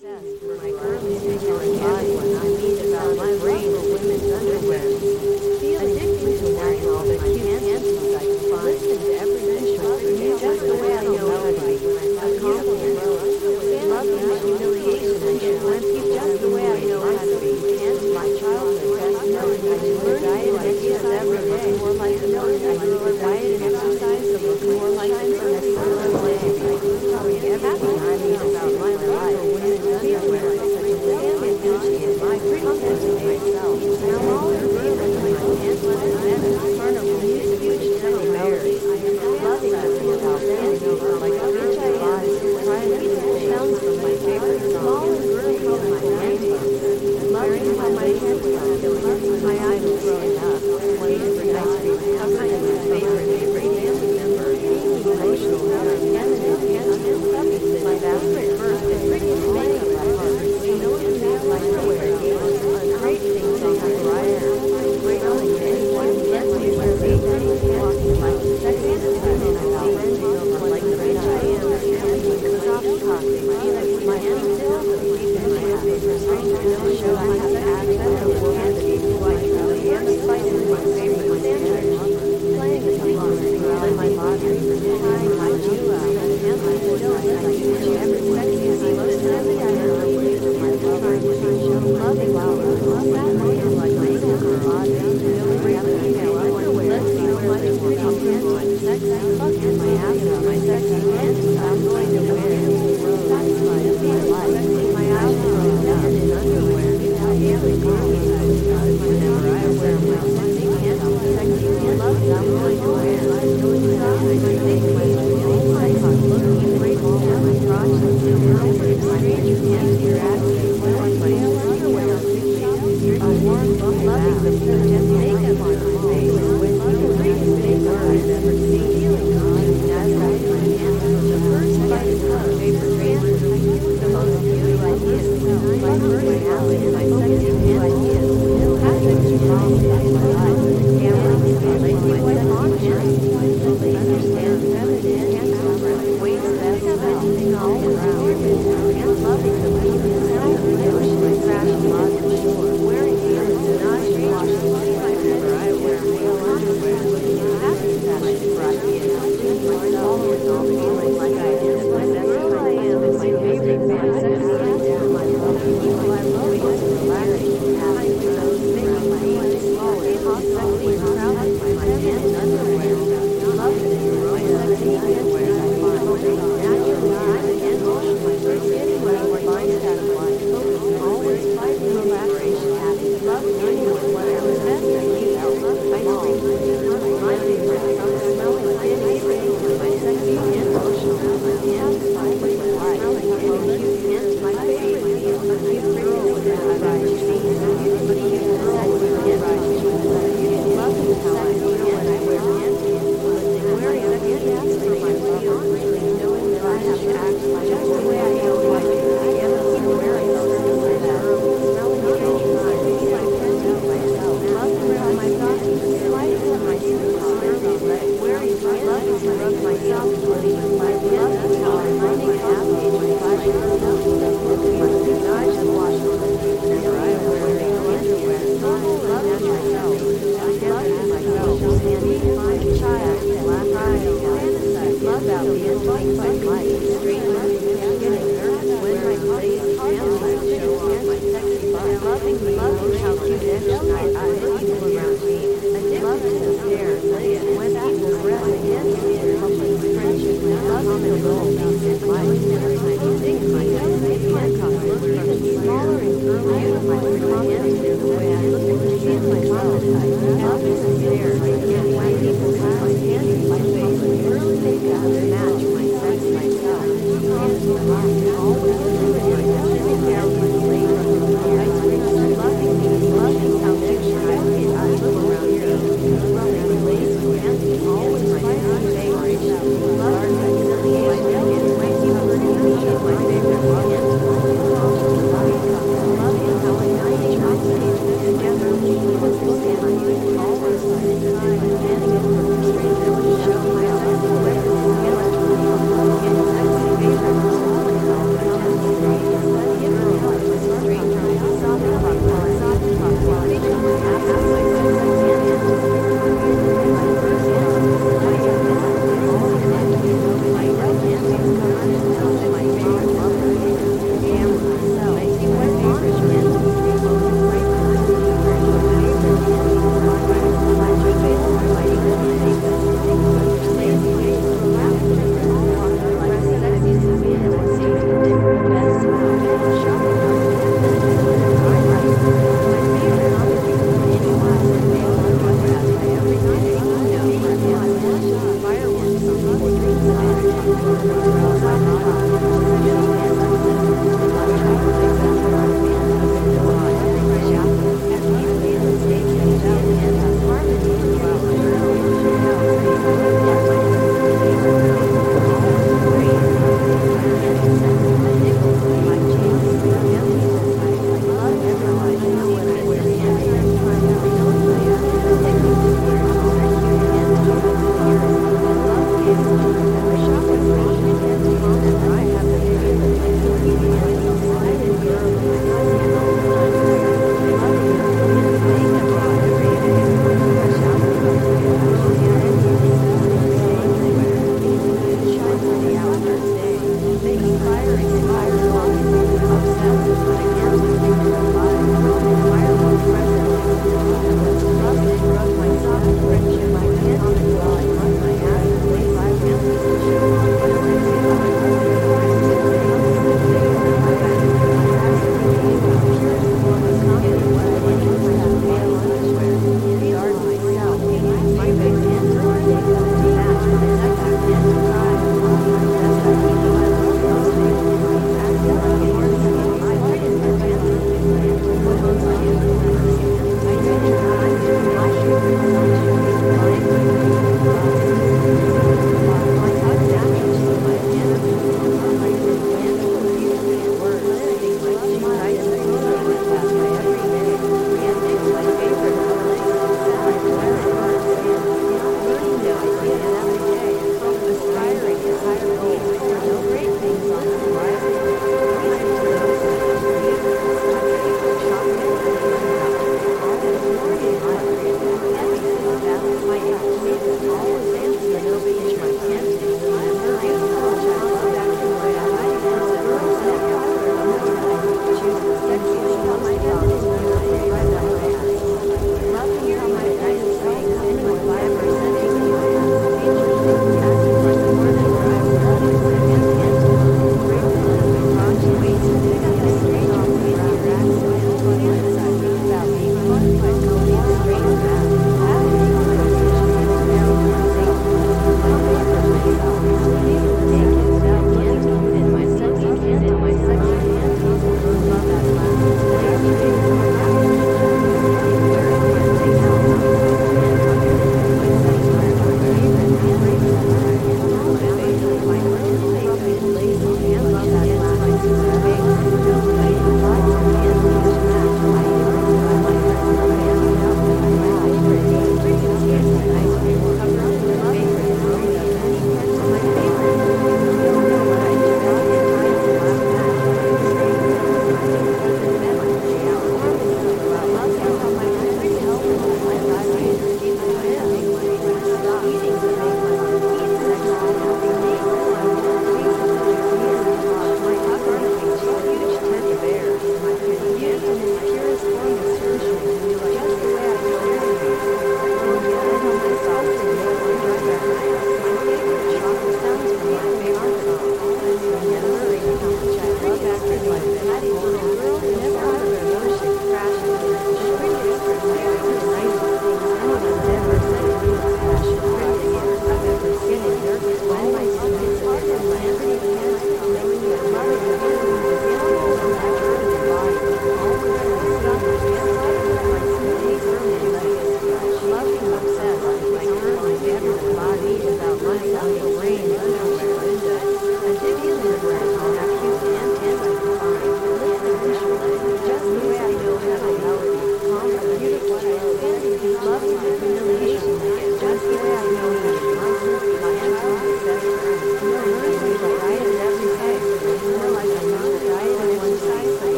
obsessed with my curly figure and body when I read about my brain or women's underwear. Feel addicted to wearing all the cute panties I can find. Listen to every visual, just the way I know how to be. A compliment, love and humiliation I should went through just the way I know how to be. Hence my childhood best known I do a diet and exercise every day. More like a known I do a diet and exercise to look more like a person or everything I need about my life. Women's underwear is such a Sam and Gucci and my content to myself. Now all the reasons my pantsless and men in front of me is huge teddy bears. Loving everything about standing over like a bitch I body, trying to eat the shells from my favorite small and girl of my panties. Loving how my hands are feeling, my idol growing up. One for ice cream, covering my favorite family member, being emotional, my favorite verse is pretty makeup by heart. No one can like underwear either. Great things on the horizon. Great on anyone who lets me wear bathing walking like the sexiest women I've bending over like the bitch I am. Coffee coffee. My hands still believe in my favorite stranger no show I have access to humanity who I truly am despite my favorite standards. Playing a song throughout my body, tying my jewel and my nose I use every sexiest emotion every hour with my lover. Loving flowers, that motor like my silver body, feeling every email I want to wear. Let's see what my pretty pants, my sexy fuck and my after, my sexy pants I'm going to wear. Satisfied with my life, my eyes growing up in underwear. Daily girls, whenever I wear my sexy pants, sexy love I'm going to wear. I think my feelings I look great all my crotch and feel like a stranger can't hear asking.